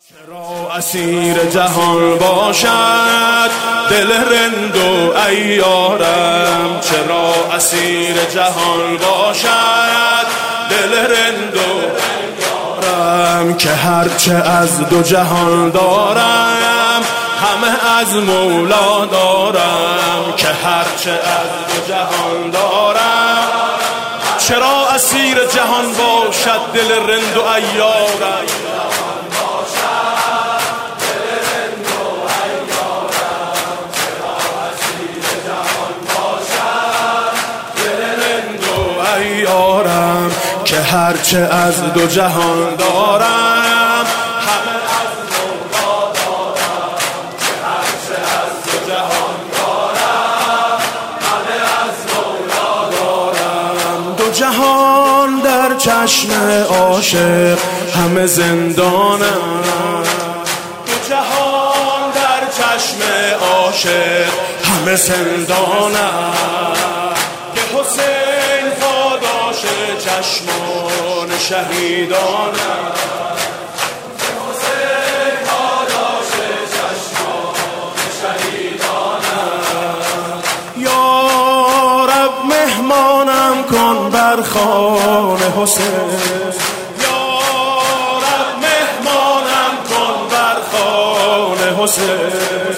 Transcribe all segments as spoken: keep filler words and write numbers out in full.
چرا اسیر جهان باشد دل رند و عیارم، چرا اسیر جهان باشد دل رند و عیارم، که هرچه از دو جهان دارم همه از مولا دارم، که هرچه از دو جهان دارم. چرا اسیر جهان باشد دل رند و عیارم، یارم که هرچه از دو جهان دارم همه از مولا دارم، که هرچه از دو جهان دارم همه از مولا دارم. دو جهان در چشم عاشق همه زندانم، دو جهان در چشم عاشق همه زندانم، که حسین چشمان شهیدانم، حسین پاداش چشمان شهیدانم. یا رب مهمانم کن بر خانه حسین، یا رب مهمانم کن بر خانه حسین،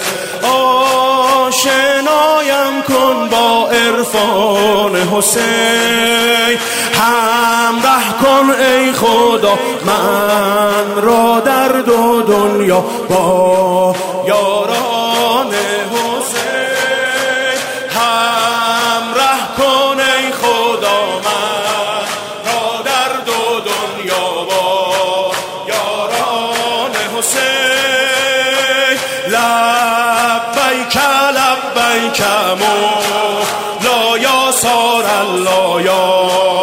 آشنایم کن با عرفان حسین، همراه کن ای خدا من را در دو دنیا با یاران حسین، همراه کن ای خدا من را در دو دنیا با یاران حسین. لبیک لبیک مولا یا سار الله یا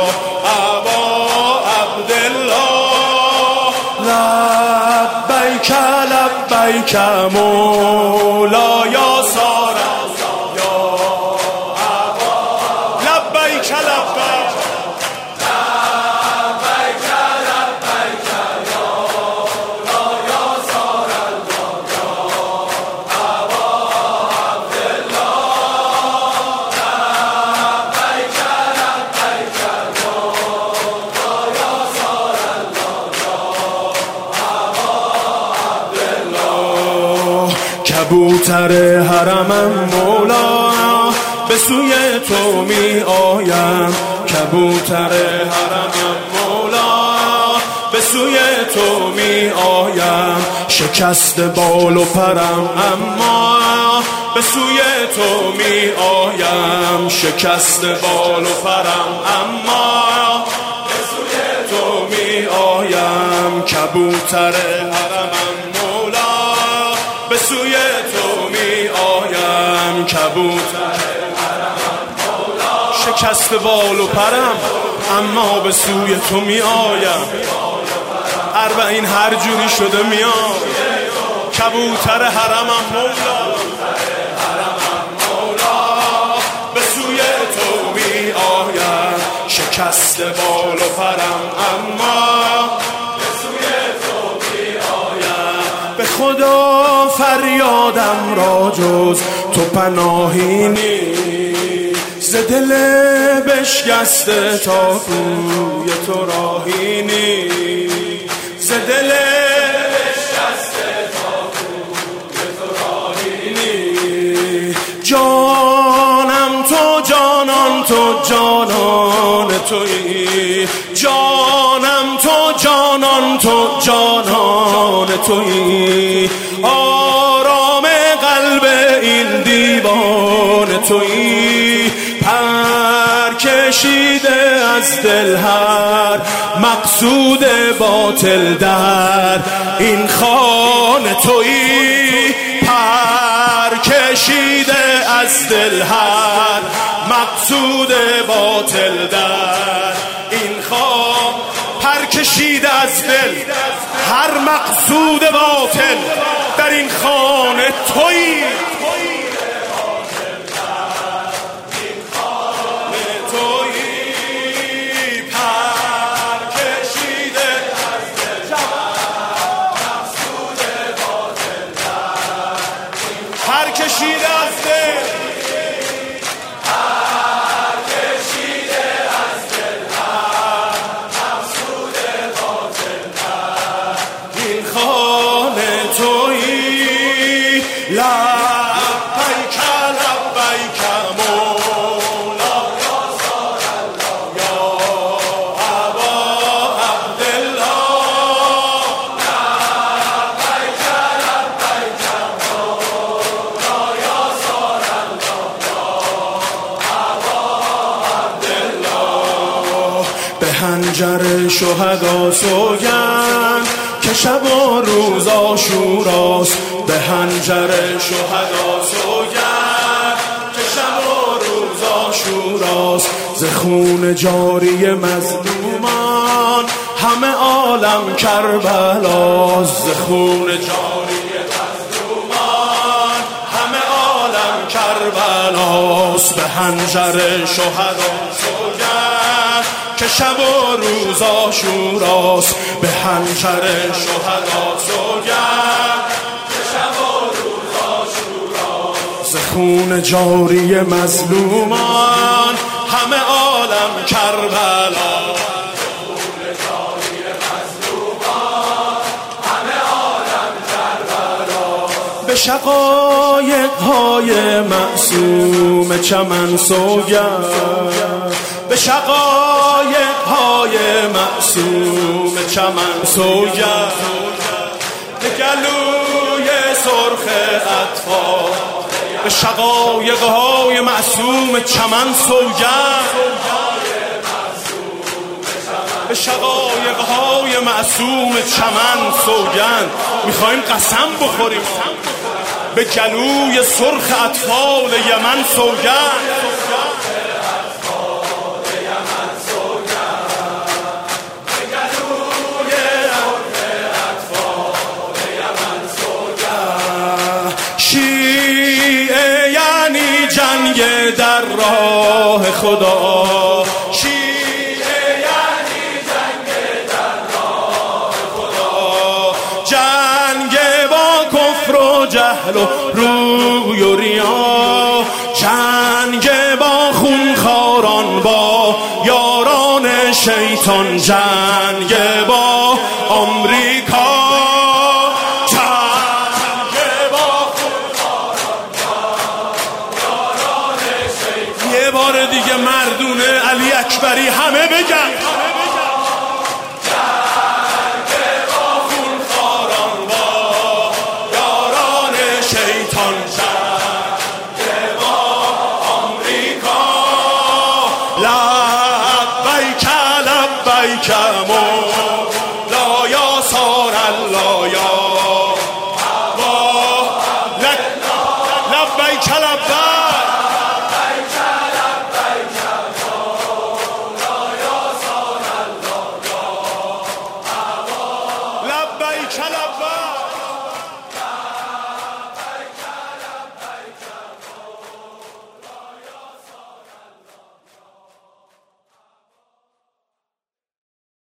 لبیک مولا یا سار الله یا ابا لبیک لبیک لبیک لبیک یا مولا یا سار الله یا ابا عبدالله لبیک لبیک یا مولا یا سار الله یا کبوتر حرمم مولا به سوی تو می آیم، کبوتر حرمم مولا به سوی تو می آیم، شکست بال و پرم اما به سوی تو می آیم، شکست بال و پرم اما به سوی تو می آیم. کبوتر حرمم مولا به سوی تو می آیم، کبوتر حرمم مولا شکست بال و پرم اما به سوی تو می آیم. اربعین هر جوری شده میام، کبوتر حرمم مولا به سوی تو می آیم، شکست بال و پرم اما به خدا فریادم را جز تو پناهی نیست، ز دل بشکسته تا کوی تو راهی نیست، ز دل بشکسته تا کوی تو راهی نیست. جانم تو جانان تو جانان تویی، جانم تو جانان تو جانان تویی، آرام قلب این دیوان تویی، پر کشیده از دل هر مقصود باطل در این خانه تویی، پر کشیده از دل هر مقصود باطل در این خانه، پر کشیده از دل هر مقصود باطل در این خانه تویی، پر کشیده از دل کشیده از دل، هر کشیده از دل، هر مقصود باطل، این خانه تویی. لبیک لبیک مولا یا رسول الله، یا ابا عبدالله. لبیک لبیک مولا یا رسول الله، یا ابا عبدالله. به هنجر شهدا سوگند که شب و روز عاشوراست. به هنجر شهدا سوگند که شب و روز عاشوراست. ز خون جاری مظلومان همه عالم کربلاست. ز خون جاری مظلومان همه عالم کربلاست. به هنجر شهدا سوگند که شب و روز عاشوراست. به هنجر شهدا سوگند که شب و روز عاشوراست. ز خون جاری مظلومان همه عالم کربلا. خون جاری مظلومان همه عالم کربلا. به شقایق های معصوم چمن سوگند، به شقایق های معصوم چمن سوگند. به گلوی سرخ اطفال، به شقایق های معصوم چمن سوگند. به شقایق های معصوم چمن سوگند. میخوایم قسم بخوریم به گلوی سرخ اطفال یمن سوگند. شیعه یعنی جنگ در راه خدا، شیعه یعنی جنگ در راه خدا. جنگ با کفر و جهل و روی و ریا، جنگ با خونخواران با یاران شیطان، جنگ با آمریکا، یه بار دیگه مردونه علی اکبری همه بگن.